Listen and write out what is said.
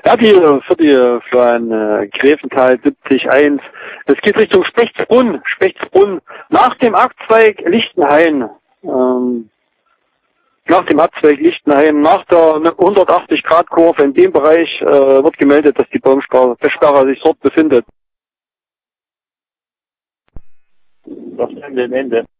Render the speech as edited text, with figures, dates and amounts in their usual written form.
Ja, für die Florian Gräfenthal 70-1. Es geht Richtung Spechtsbrunn. Nach dem Abzweig Lichtenhain. Nach dem Abzweig Lichtenhain, nach der 180-Grad-Kurve in dem Bereich wird gemeldet, dass die Baumsperre sich dort befindet. Das Ende.